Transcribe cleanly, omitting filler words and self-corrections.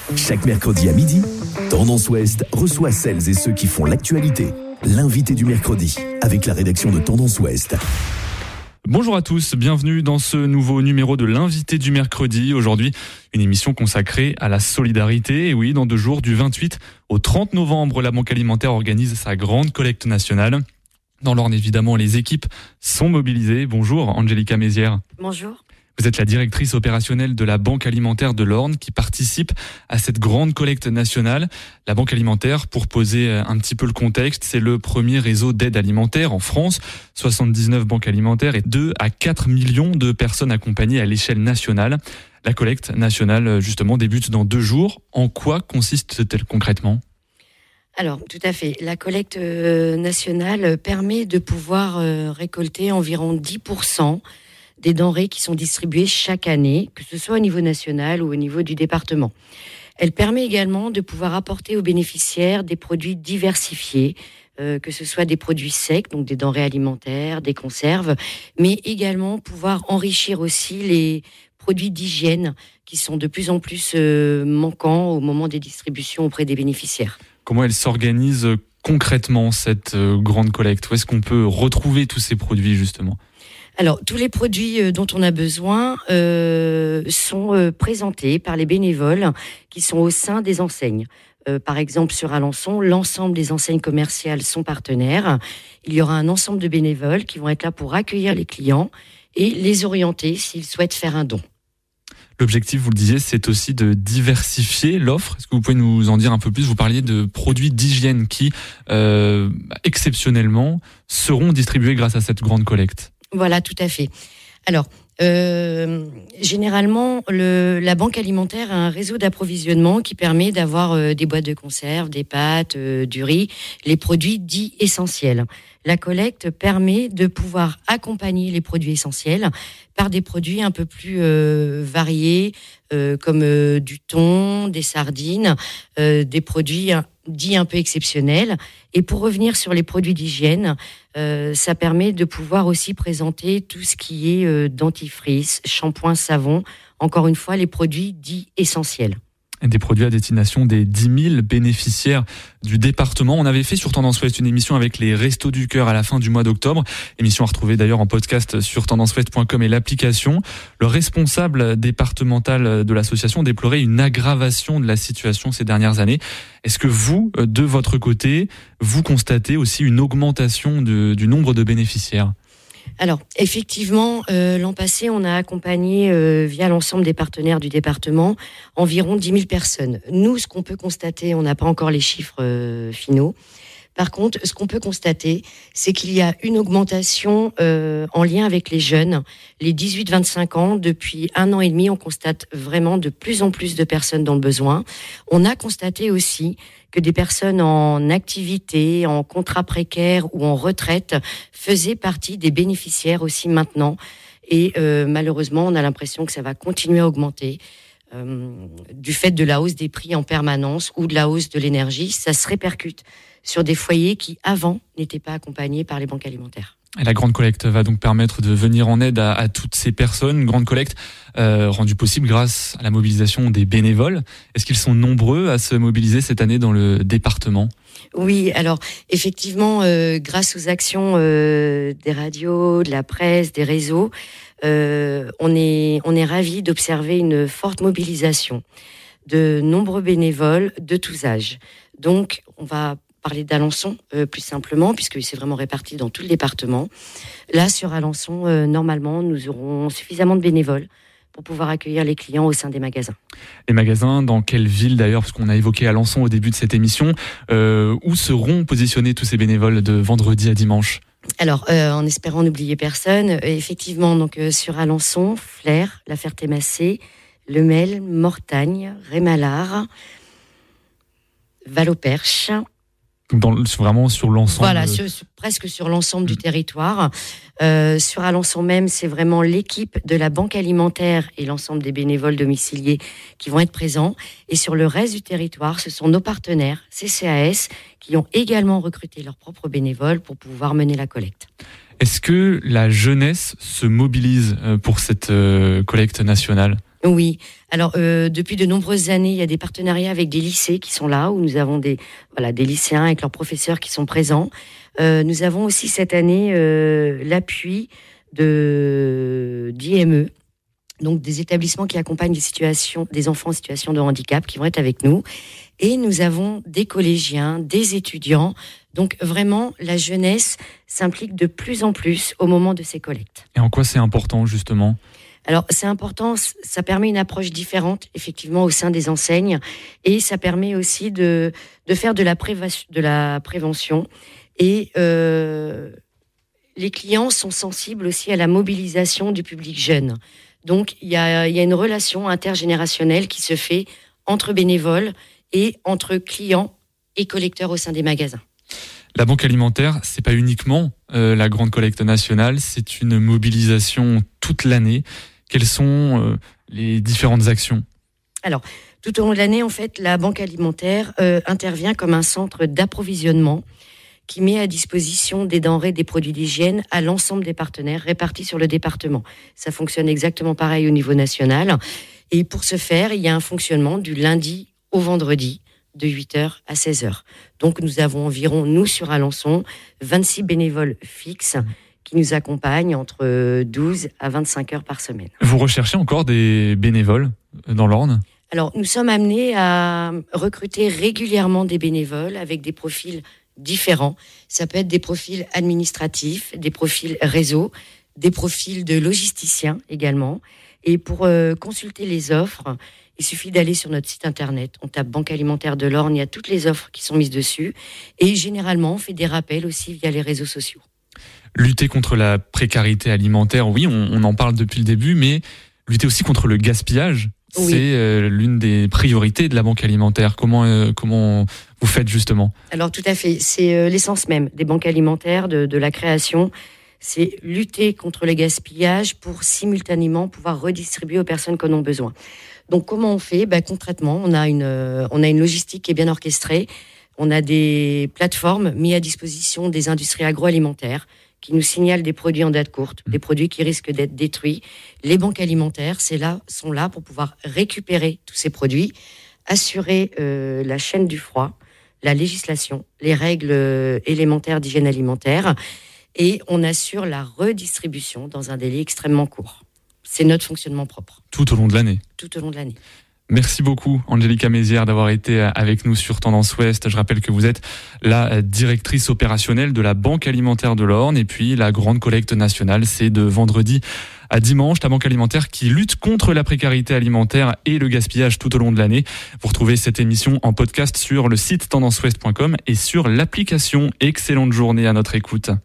Chaque mercredi à midi, Tendance Ouest reçoit celles et ceux qui font l'actualité. L'invité du mercredi, avec la rédaction de Tendance Ouest. Bonjour à tous, bienvenue dans ce nouveau numéro de l'invité du mercredi. Aujourd'hui, une émission consacrée à la solidarité. Et oui, dans 2 jours, du 28 au 30 novembre, la Banque Alimentaire organise sa grande collecte nationale. Dans l'Orne, évidemment, les équipes sont mobilisées. Bonjour, Angélica Mézières. Bonjour. Vous êtes la directrice opérationnelle de la Banque Alimentaire de l'Orne qui participe à cette grande collecte nationale. La Banque Alimentaire, pour poser un petit peu le contexte, c'est le premier réseau d'aide alimentaire en France. 79 banques alimentaires et 2 à 4 millions de personnes accompagnées à l'échelle nationale. La collecte nationale, justement, débute dans 2 jours. En quoi consiste-t-elle concrètement ? Alors, tout à fait. La collecte nationale permet de pouvoir récolter environ 10% des denrées qui sont distribuées chaque année, que ce soit au niveau national ou au niveau du département. Elle permet également de pouvoir apporter aux bénéficiaires des produits diversifiés, que ce soit des produits secs, donc des denrées alimentaires, des conserves, mais également pouvoir enrichir aussi les produits d'hygiène qui sont de plus en plus manquants au moment des distributions auprès des bénéficiaires. Comment elle s'organise concrètement, cette grande collecte ? Où est-ce qu'on peut retrouver tous ces produits, justement ? Alors, tous les produits dont on a besoin sont présentés par les bénévoles qui sont au sein des enseignes. Par exemple, sur Alençon, l'ensemble des enseignes commerciales sont partenaires. Il y aura un ensemble de bénévoles qui vont être là pour accueillir les clients et les orienter s'ils souhaitent faire un don. L'objectif, vous le disiez, c'est aussi de diversifier l'offre. Est-ce que vous pouvez nous en dire un peu plus ? Vous parliez de produits d'hygiène qui, exceptionnellement, seront distribués grâce à cette grande collecte. Voilà, tout à fait. Alors, généralement, la Banque Alimentaire a un réseau d'approvisionnement qui permet d'avoir des boîtes de conserve, des pâtes, du riz, les produits dits essentiels. La collecte permet de pouvoir accompagner les produits essentiels par des produits un peu plus variés, comme du thon, des sardines, des produits dits un peu exceptionnels. Et pour revenir sur les produits d'hygiène, ça permet de pouvoir aussi présenter tout ce qui est dentifrice, shampoing, savon, encore une fois les produits dits essentiels. Des produits à destination des 10 000 bénéficiaires du département. On avait fait sur Tendance Ouest une émission avec les Restos du Cœur à la fin du mois d'octobre. Émission à retrouver d'ailleurs en podcast sur tendanceouest.com et l'application. Le responsable départemental de l'association déplorait une aggravation de la situation ces dernières années. Est-ce que vous, de votre côté, vous constatez aussi une augmentation du nombre de bénéficiaires ? Alors, effectivement, l'an passé, on a accompagné, via l'ensemble des partenaires du département, environ 10 000 personnes. Nous, ce qu'on peut constater, on n'a pas encore les chiffres finaux. Par contre, ce qu'on peut constater, c'est qu'il y a une augmentation en lien avec les jeunes, les 18-25 ans. Depuis 1 an et demi, on constate vraiment de plus en plus de personnes dans le besoin. On a constaté aussi que des personnes en activité, en contrat précaire ou en retraite faisaient partie des bénéficiaires aussi maintenant. Et malheureusement, on a l'impression que ça va continuer à augmenter. Du fait de la hausse des prix en permanence ou de la hausse de l'énergie, ça se répercute sur des foyers qui, avant, n'étaient pas accompagnés par les banques alimentaires. Et la grande collecte va donc permettre de venir en aide à toutes ces personnes. Une grande collecte rendue possible grâce à la mobilisation des bénévoles. Est-ce qu'ils sont nombreux à se mobiliser cette année dans le département ? Oui, alors effectivement, grâce aux actions des radios, de la presse, des réseaux, on est ravis d'observer une forte mobilisation de nombreux bénévoles de tous âges. Donc, on va parler d'Alençon plus simplement, puisque c'est vraiment réparti dans tout le département. Là, sur Alençon, normalement, nous aurons suffisamment de bénévoles pour pouvoir accueillir les clients au sein des magasins. Les magasins, dans quelle ville d'ailleurs ? Parce qu'on a évoqué Alençon au début de cette émission. Où seront positionnés tous ces bénévoles de vendredi à dimanche ? Alors, en espérant n'oublier personne, effectivement, donc sur Alençon, Flers, La Ferté-Macé, Lemel, Mortagne, Rémalard, Val-au-Perche. Vraiment sur l'ensemble. Voilà, presque sur l'ensemble du territoire. Sur Alençon même, c'est vraiment l'équipe de la Banque Alimentaire et l'ensemble des bénévoles domiciliés qui vont être présents. Et sur le reste du territoire, ce sont nos partenaires, CCAS, qui ont également recruté leurs propres bénévoles pour pouvoir mener la collecte. Est-ce que la jeunesse se mobilise pour cette collecte nationale ? Oui. Alors, depuis de nombreuses années, il y a des partenariats avec des lycées qui sont là, où nous avons des lycéens avec leurs professeurs qui sont présents. Nous avons aussi cette année l'appui d'IME, donc des établissements qui accompagnent des enfants en situation de handicap qui vont être avec nous. Et nous avons des collégiens, des étudiants. Donc vraiment, la jeunesse s'implique de plus en plus au moment de ces collectes. Et en quoi c'est important, justement ? Alors, c'est important, ça permet une approche différente, effectivement, au sein des enseignes. Et ça permet aussi de faire de la prévention. Et les clients sont sensibles aussi à la mobilisation du public jeune. Donc, il y a une relation intergénérationnelle qui se fait entre bénévoles et entre clients et collecteurs au sein des magasins. La banque alimentaire, c'est pas uniquement la grande collecte nationale, c'est une mobilisation toute l'année. Quelles sont les différentes actions ? Alors, tout au long de l'année, en fait, la banque alimentaire intervient comme un centre d'approvisionnement qui met à disposition des denrées, des produits d'hygiène à l'ensemble des partenaires répartis sur le département. Ça fonctionne exactement pareil au niveau national. Et pour ce faire, il y a un fonctionnement du lundi au vendredi, de 8h à 16h. Donc nous avons environ, nous sur Alençon, 26 bénévoles fixes qui nous accompagnent entre 12 à 25 heures par semaine. Vous recherchez encore des bénévoles dans l'Orne ? Alors nous sommes amenés à recruter régulièrement des bénévoles avec des profils différents. Ça peut être des profils administratifs, des profils réseau, des profils de logisticiens également. Et pour consulter les offres, il suffit d'aller sur notre site internet. On tape Banque alimentaire de l'Orne, il y a toutes les offres qui sont mises dessus. Et généralement, on fait des rappels aussi via les réseaux sociaux. Lutter contre la précarité alimentaire, oui, on en parle depuis le début, mais lutter aussi contre le gaspillage, oui. C'est l'une des priorités de la Banque alimentaire. Comment vous faites justement ? Alors tout à fait, c'est l'essence même des banques alimentaires, de la création. C'est lutter contre le gaspillage pour simultanément pouvoir redistribuer aux personnes qui en ont besoin. Donc comment on fait ? Concrètement, on a une logistique qui est bien orchestrée. On a des plateformes mises à disposition des industries agroalimentaires qui nous signalent des produits en date courte, des produits qui risquent d'être détruits. Les banques alimentaires sont là pour pouvoir récupérer tous ces produits, assurer la chaîne du froid, la législation, les règles élémentaires d'hygiène alimentaire, et on assure la redistribution dans un délai extrêmement court. C'est notre fonctionnement propre. Tout au long de l'année. Tout au long de l'année. Merci beaucoup, Angélica Mézières, d'avoir été avec nous sur Tendance Ouest. Je rappelle que vous êtes la directrice opérationnelle de la Banque alimentaire de l'Orne. Et puis, la grande collecte nationale, c'est de vendredi à dimanche. La Banque alimentaire qui lutte contre la précarité alimentaire et le gaspillage tout au long de l'année. Vous retrouvez cette émission en podcast sur le site tendanceouest.com et sur l'application. Excellente journée à notre écoute.